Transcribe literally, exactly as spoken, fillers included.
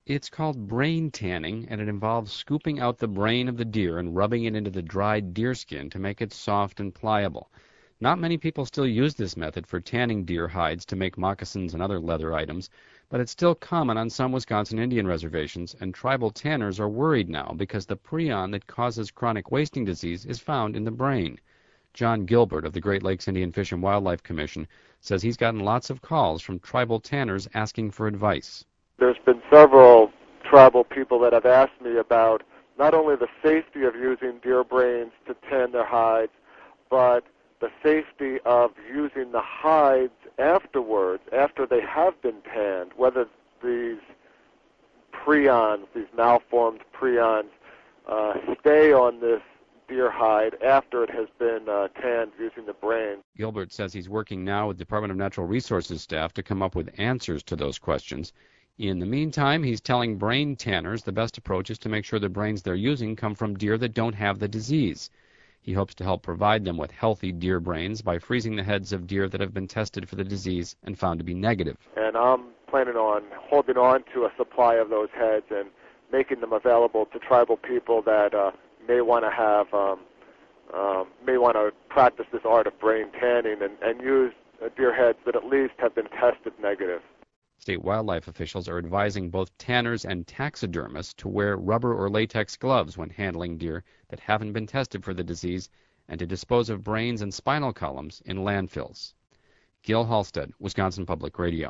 It's called brain tanning, and it involves scooping out the brain of the deer and rubbing it into the dried deer skin to make it soft and pliable. Not many people still use this method for tanning deer hides to make moccasins and other leather items, but it's still common on some Wisconsin Indian reservations, and tribal tanners are worried now because the prion that causes chronic wasting disease is found in the brain. John Gilbert of the Great Lakes Indian Fish and Wildlife Commission says he's gotten lots of calls from tribal tanners asking for advice. There's been several tribal people that have asked me about not only the safety of using deer brains to tan their hides, but the safety of using the hides afterwards, after they have been tanned, whether these prions, these malformed prions, uh, stay on this deer hide after it has been uh, tanned using the brain. Gilbert says he's working now with Department of Natural Resources staff to come up with answers to those questions. In the meantime, he's telling brain tanners the best approach is to make sure the brains they're using come from deer that don't have the disease. He hopes to help provide them with healthy deer brains by freezing the heads of deer that have been tested for the disease and found to be negative. And I'm planning on holding on to a supply of those heads and making them available to tribal people that uh, may want to have, um, um, may want to practice this art of brain tanning and, and use uh, deer heads that at least have been tested negative. State wildlife officials are advising both tanners and taxidermists to wear rubber or latex gloves when handling deer that haven't been tested for the disease and to dispose of brains and spinal columns in landfills. Gil Halstead, Wisconsin Public Radio.